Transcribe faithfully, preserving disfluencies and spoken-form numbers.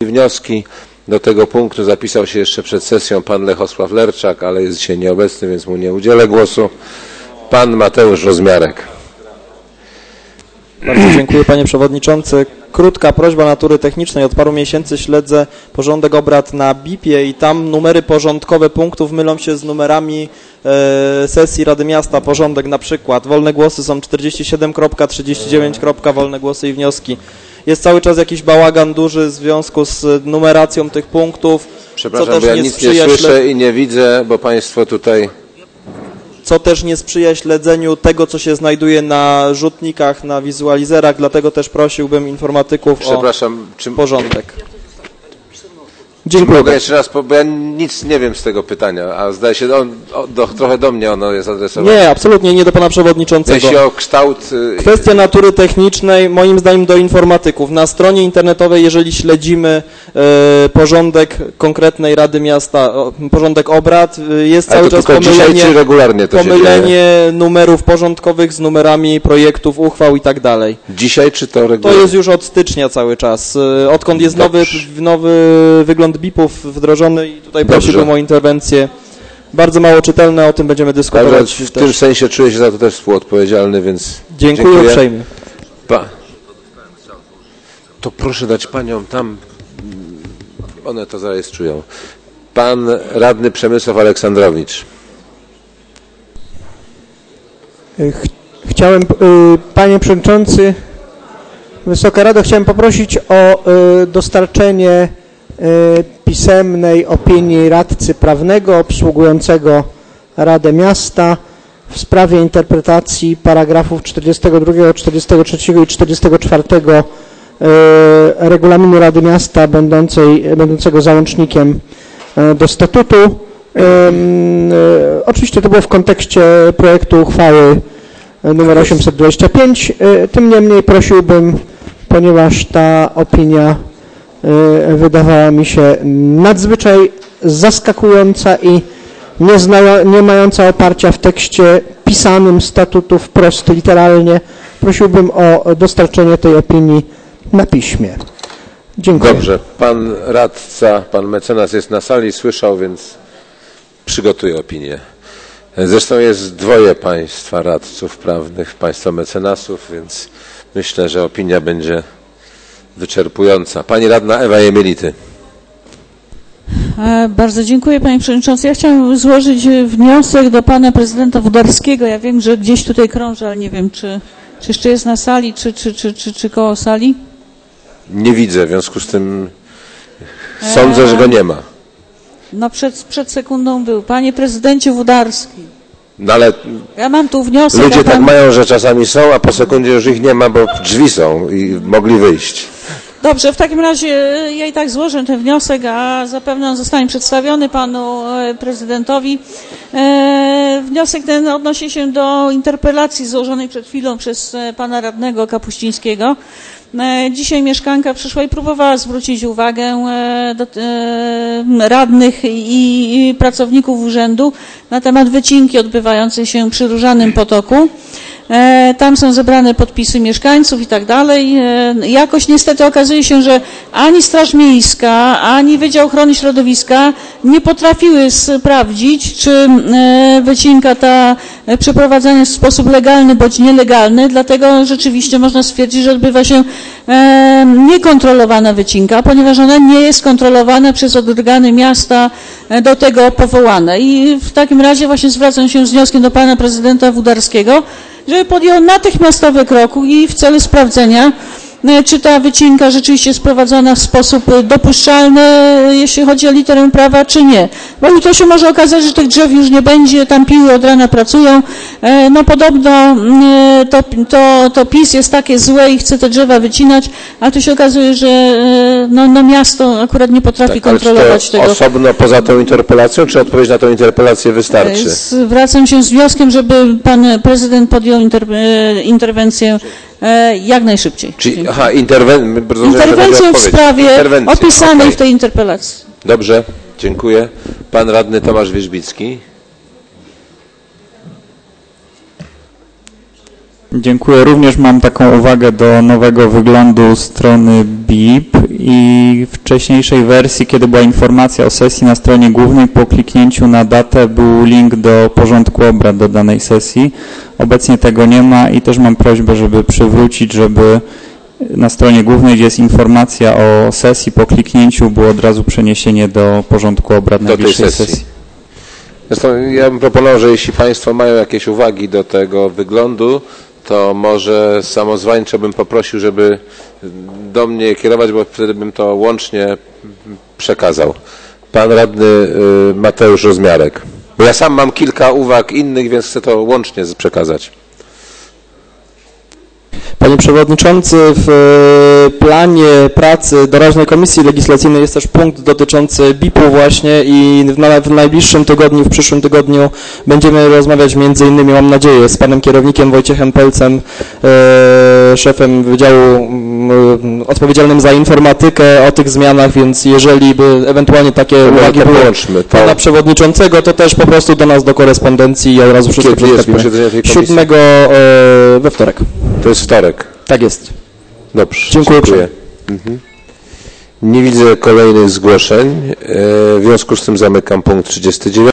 wnioski. Do tego punktu zapisał się jeszcze przed sesją pan Lechosław Lerczak, ale jest dzisiaj nieobecny, więc mu nie udzielę głosu. Pan Mateusz Rozmiarek. Bardzo dziękuję, panie przewodniczący. Krótka prośba natury technicznej. Od paru miesięcy śledzę porządek obrad na B I P-ie i tam numery porządkowe punktów mylą się z numerami e, sesji Rady Miasta. Porządek na przykład. Wolne głosy są czterdzieści siedem, trzydzieści dziewięć, wolne głosy i wnioski. Jest cały czas jakiś bałagan duży w związku z numeracją tych punktów. Przepraszam, co bo ja nie nic nie słyszę i nie widzę, bo państwo tutaj... co też nie sprzyja śledzeniu tego, co się znajduje na rzutnikach, na wizualizerach, dlatego też prosiłbym informatyków Przepraszam, o czy... porządek. Dziękuję. Mogę jeszcze raz, bo ja nic nie wiem z tego pytania, a zdaje się, on, o, do, trochę do mnie ono jest adresowane. Nie, absolutnie nie do pana przewodniczącego. Jeśli o kształt... Kwestia natury technicznej, moim zdaniem do informatyków. Na stronie internetowej, jeżeli śledzimy e, porządek konkretnej Rady Miasta, o, porządek obrad, jest cały czas pomylenie, czy regularnie to pomylenie numerów porządkowych z numerami projektów, uchwał i tak dalej. Dzisiaj czy to regularnie? To jest już od stycznia cały czas. Odkąd jest nowy, nowy wygląd B I P-ów wdrożony i tutaj prosiłbym o interwencję. Bardzo mało czytelne, o tym będziemy dyskutować. W też. tym sensie czuję się za to też współodpowiedzialny, więc dziękuję, dziękuję. uprzejmie. Pa. To proszę dać paniom tam, one to zarejestrują. Pan radny Przemysław Aleksandrowicz. Chciałem, panie przewodniczący, Wysoka Rado, chciałem poprosić o dostarczenie pisemnej opinii radcy prawnego obsługującego Radę Miasta w sprawie interpretacji paragrafów czterdziestego drugiego, czterdziestego trzeciego i czterdziestego czwartego Regulaminu Rady Miasta będącej, będącego załącznikiem do statutu. Oczywiście to było w kontekście projektu uchwały numer osiemset dwadzieścia pięć. Tym niemniej prosiłbym, ponieważ ta opinia wydawała mi się nadzwyczaj zaskakująca i nie, zna, nie mająca oparcia w tekście pisanym statutu wprost, literalnie. Prosiłbym o dostarczenie tej opinii na piśmie. Dziękuję. Dobrze. Pan radca, pan mecenas jest na sali, słyszał, więc przygotuje opinię. Zresztą jest dwoje państwa radców prawnych, państwa mecenasów, więc myślę, że opinia będzie wyczerpująca. Pani radna Ewa Jemielity. Bardzo dziękuję, panie przewodniczący. Ja chciałam złożyć wniosek do pana prezydenta Wódarskiego. Ja wiem, że gdzieś tutaj krąży, ale nie wiem, czy, czy jeszcze jest na sali, czy, czy, czy, czy, czy koło sali. Nie widzę, w związku z tym sądzę, że go nie ma. No przed, przed sekundą był. Panie prezydencie Wódarski. No ale ja mam tu wniosek. Ludzie pan... tak mają, że czasami są, a po sekundzie już ich nie ma, bo drzwi są i mogli wyjść. Dobrze, w takim razie ja i tak złożę ten wniosek, a zapewne on zostanie przedstawiony panu prezydentowi. E, wniosek ten odnosi się do interpelacji złożonej przed chwilą przez pana radnego Kapuścińskiego. E, dzisiaj mieszkanka przyszła i próbowała zwrócić uwagę e, do, e, radnych i, i pracowników urzędu na temat wycinki odbywającej się przy Różanym Potoku. E, tam są zebrane podpisy mieszkańców i tak dalej. E, jakoś niestety okazuje się, że ani Straż Miejska, ani Wydział Ochrony Środowiska nie potrafiły sprawdzić, czy e, wycinka ta e, przeprowadzana jest w sposób legalny bądź nielegalny, dlatego rzeczywiście można stwierdzić, że odbywa się e, niekontrolowana wycinka, ponieważ ona nie jest kontrolowana przez organy miasta e, do tego powołane. I w takim razie właśnie zwracam się z wnioskiem do pana prezydenta Wódarskiego, żeby podjął natychmiastowy krok i w celu sprawdzenia, czy ta wycinka rzeczywiście jest prowadzona w sposób dopuszczalny, jeśli chodzi o literę prawa, czy nie. Bo jutro się może okazać, że tych drzew już nie będzie, tam piły od rana pracują. No podobno to, to, to PiS jest takie złe i chce te drzewa wycinać, a tu się okazuje, że no, no miasto akurat nie potrafi tak, kontrolować tego. Osobno poza tą interpelacją, czy odpowiedź na tą interpelację wystarczy? Zwracam się z wnioskiem, żeby pan prezydent podjął inter, interwencję jak najszybciej. Czyli, aha, interwen interwencję w sprawie interwencja. opisanej okay. w tej interpelacji. Dobrze, dziękuję. Pan radny Tomasz Wierzbicki. Dziękuję. Również mam taką uwagę do nowego wyglądu strony B I P i w wcześniejszej wersji, kiedy była informacja o sesji na stronie głównej, po kliknięciu na datę był link do porządku obrad do danej sesji. Obecnie tego nie ma i też mam prośbę, żeby przywrócić, żeby na stronie głównej, gdzie jest informacja o sesji, po kliknięciu było od razu przeniesienie do porządku obrad najbliższej sesji. sesji. Zresztą ja bym proponował, że jeśli Państwo mają jakieś uwagi do tego wyglądu, to może samozwańczo bym poprosił, żeby do mnie kierować, bo wtedy bym to łącznie przekazał. Pan radny Mateusz Rozmiarek. Bo ja sam mam kilka uwag innych, więc chcę to łącznie przekazać. Panie Przewodniczący, w planie pracy doraźnej Komisji Legislacyjnej jest też punkt dotyczący B I P-u właśnie i w, w najbliższym tygodniu, w przyszłym tygodniu będziemy rozmawiać między innymi, mam nadzieję, z panem kierownikiem Wojciechem Pelcem, e, szefem Wydziału e, odpowiedzialnym za informatykę o tych zmianach, więc jeżeli by ewentualnie takie to uwagi były pana Przewodniczącego, to też po prostu do nas do korespondencji i od razu wszystko Kiedy jest przedstawimy. posiedzenie tej komisji? Siódmego e, we wtorek. To jest wtorek. Tak jest. Dobrze. Dziękuję. dziękuję. Mhm. Nie widzę kolejnych zgłoszeń. W związku z tym zamykam punkt trzydziesty dziewiąty.